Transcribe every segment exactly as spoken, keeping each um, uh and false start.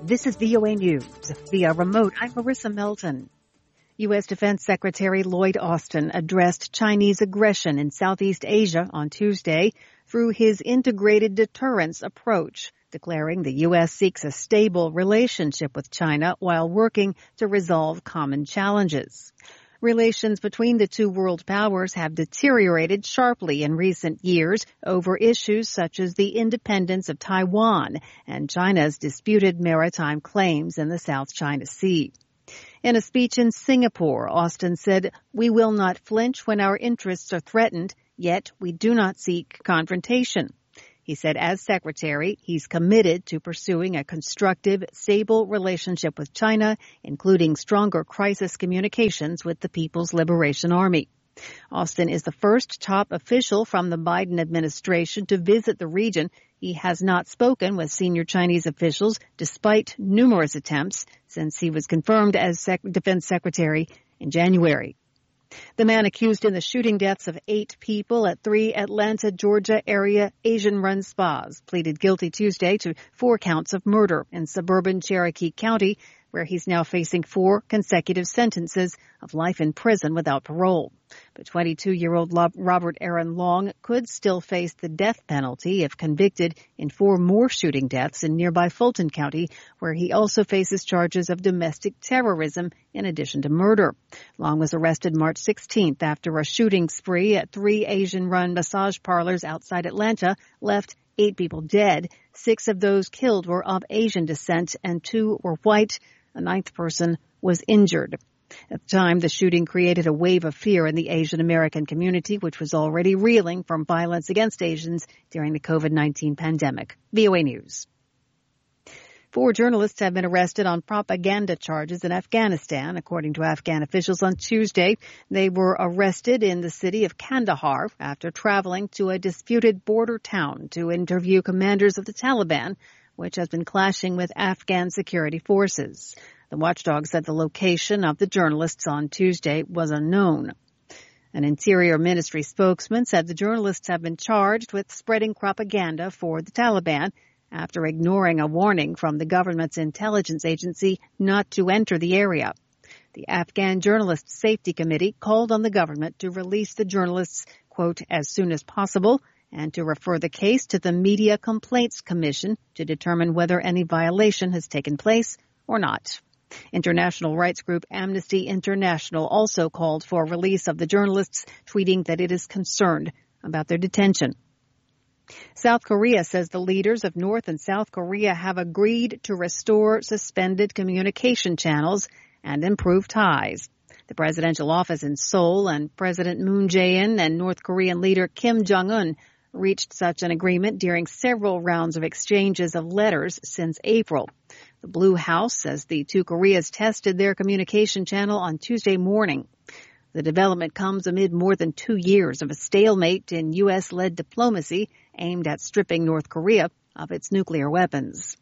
This is V O A News. Via remote, I'm Marissa Melton. U S. Defense Secretary Lloyd Austin addressed Chinese aggression in Southeast Asia on Tuesday through his integrated deterrence approach, declaring the U S seeks a stable relationship with China while working to resolve common challenges. Relations between the two world powers have deteriorated sharply in recent years over issues such as the independence of Taiwan and China's disputed maritime claims in the South China Sea. In a speech in Singapore, Austin said, "We will not flinch when our interests are threatened, yet we do not seek confrontation." He said as secretary, he's committed to pursuing a constructive, stable relationship with China, including stronger crisis communications with the People's Liberation Army. Austin is the first top official from the Biden administration to visit the region. He has not spoken with senior Chinese officials despite numerous attempts since he was confirmed as Sec- Defense Secretary in January. The man accused in the shooting deaths of eight people at three Atlanta, Georgia area Asian-run spas pleaded guilty Tuesday to four counts of murder in suburban Cherokee County, where he's now facing four consecutive sentences of life in prison without parole. But twenty-two-year-old Robert Aaron Long could still face the death penalty if convicted in four more shooting deaths in nearby Fulton County, where he also faces charges of domestic terrorism in addition to murder. Long was arrested March sixteenth after a shooting spree at three Asian-run massage parlors outside Atlanta left eight people dead. Six of those killed were of Asian descent and two were white. A ninth person was injured. At the time, the shooting created a wave of fear in the Asian American community, which was already reeling from violence against Asians during the COVID nineteen pandemic. V O A News. Four journalists have been arrested on propaganda charges in Afghanistan, according to Afghan officials on Tuesday. They were arrested in the city of Kandahar after traveling to a disputed border town to interview commanders of the Taliban, which has been clashing with Afghan security forces. The watchdog said the location of the journalists on Tuesday was unknown. An Interior Ministry spokesman said the journalists have been charged with spreading propaganda for the Taliban after ignoring a warning from the government's intelligence agency not to enter the area. The Afghan Journalist Safety Committee called on the government to release the journalists, quote, as soon as possible, and to refer the case to the Media Complaints Commission to determine whether any violation has taken place or not. International rights group Amnesty International also called for release of the journalists, tweeting that it is concerned about their detention. South Korea says the leaders of North and South Korea have agreed to restore suspended communication channels and improve ties. The presidential office in Seoul and President Moon Jae-in and North Korean leader Kim Jong-un reached such an agreement during several rounds of exchanges of letters since April. The Blue House says the two Koreas tested their communication channel on Tuesday morning. The development comes amid more than two years of a stalemate in U S-led diplomacy aimed at stripping North Korea of its nuclear weapons.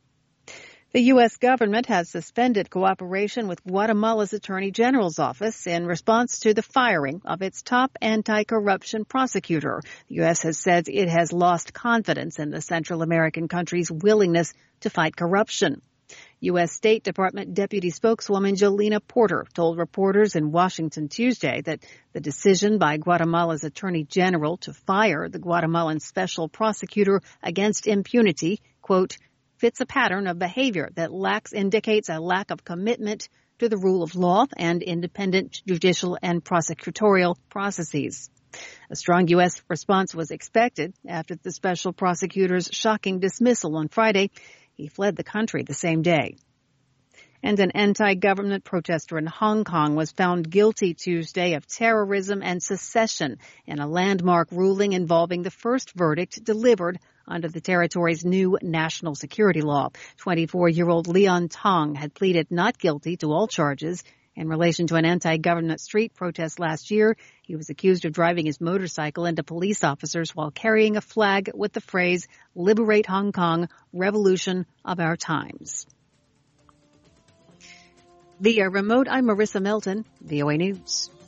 The U S government has suspended cooperation with Guatemala's Attorney General's office in response to the firing of its top anti-corruption prosecutor. The U S has said it has lost confidence in the Central American country's willingness to fight corruption. U S. State Department Deputy Spokeswoman Jolena Porter told reporters in Washington Tuesday that the decision by Guatemala's Attorney General to fire the Guatemalan Special Prosecutor against impunity, quote, fits a pattern of behavior that lacks indicates a lack of commitment to the rule of law and independent judicial and prosecutorial processes. A strong U S response was expected after the special prosecutor's shocking dismissal on Friday. He fled the country the same day. And an anti-government protester in Hong Kong was found guilty Tuesday of terrorism and secession in a landmark ruling involving the first verdict delivered under the territory's new national security law. twenty-four-year-old Leon Tong had pleaded not guilty to all charges in relation to an anti-government street protest last year. He was accused of driving his motorcycle into police officers while carrying a flag with the phrase, "Liberate Hong Kong, Revolution of Our Times." Via remote, I'm Marissa Melton, V O A News.